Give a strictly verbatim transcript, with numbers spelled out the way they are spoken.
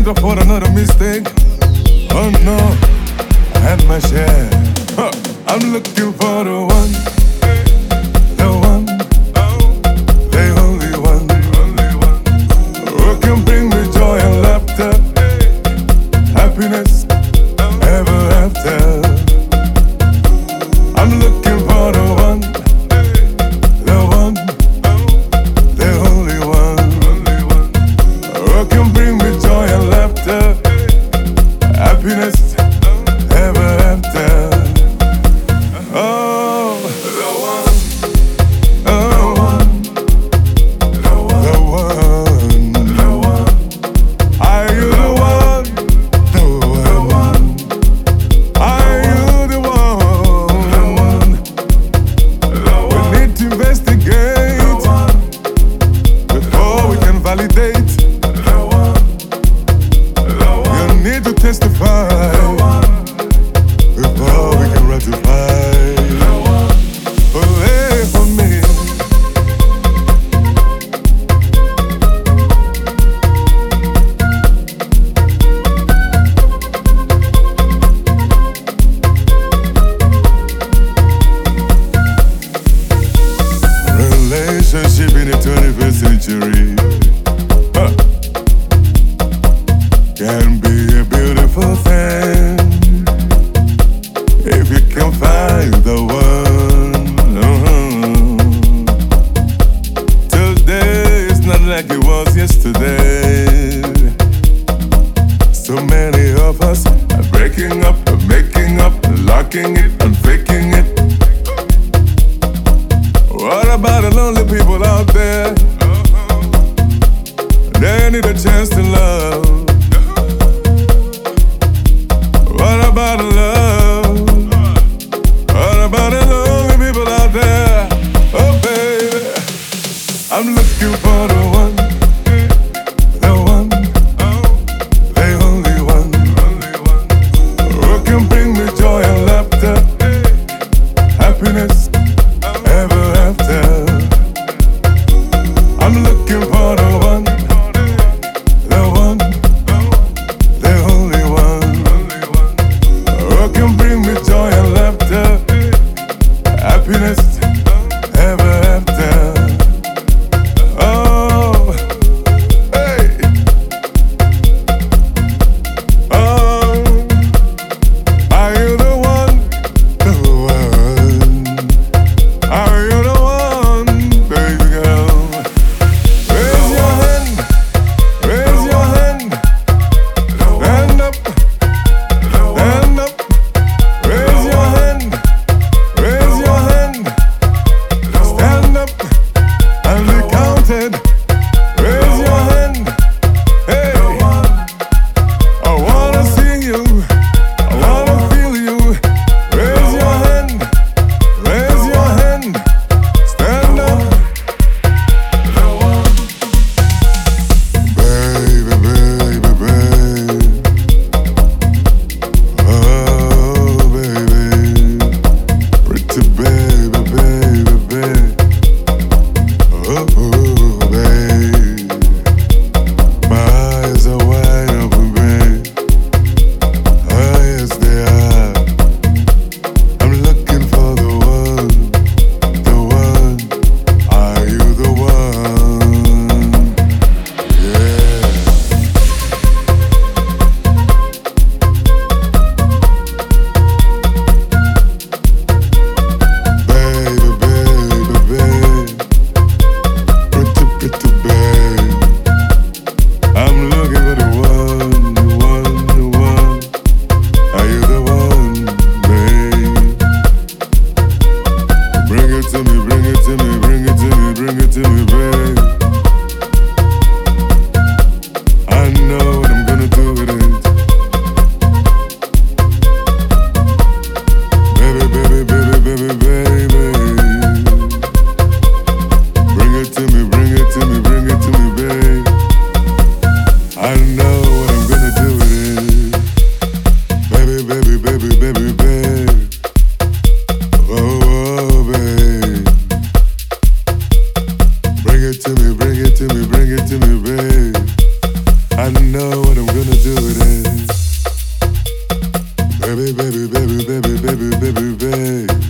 can't afford another mistake. Oh no, I had my share. Huh. I'm looking for the one, the one, the only one, who can bring me joy and laughter, happiness ever after. I'm looking for the one, the one, the only one, who can bring me joy and laughter, happiness ever after. Oh, the one, oh, the one, the one. Are you the one? The one. Are you the one? We need to investigate before we can validate. You need to testify before we can ratify. Hooray for me. Relationship in the twenty-first century huh. Can be a beautiful thing if you can find the one. uh-huh. Today is not like it was yesterday. So many of us are breaking up, making up, locking it and faking it. What about the lonely people out there? They need a chance to love. What about the love? What about the lonely people out there? Oh baby, I'm looking for the one, the one, the only one, who can bring me joy and laughter, happiness ever after. I'm looking for the one, the one, the only one, who can bring me joy and laughter, happiness ever after. Oh, hey, oh, are you the one, the one? Are you the one, baby girl? Raise your hand, raise your hand, stand up, stand up. Raise your hand, raise your hand, stand up and be counted. Raise your hand, hey. I wanna see you, I wanna feel you. Raise your hand, raise your hand, stand up. Baby, baby, baby. Oh, baby. Pretty baby, baby, baby. Oh, baby. My eyes are wide open, babe. Oh, yes, they are. I'm looking for the one, the one. Are you the one? Yeah. Baby, baby, baby. Pretty, pretty babe. I'm looking for the one, the one, the one. Are you the one, babe? Bring it to me, bring it to me, bring it to me, bring it to me, babe. I know what I'm gonna do with it. Baby, baby, baby, baby, baby. Bring it to me, bring it to me, bring it to me, babe. I know what I'm gonna do with it. Baby, baby, baby, baby, babe. Oh, oh, babe. Bring it to me, bring it to me, bring it to me, babe. I know know what I'm gonna do with it. Baby, baby, baby, baby, baby, baby, baby.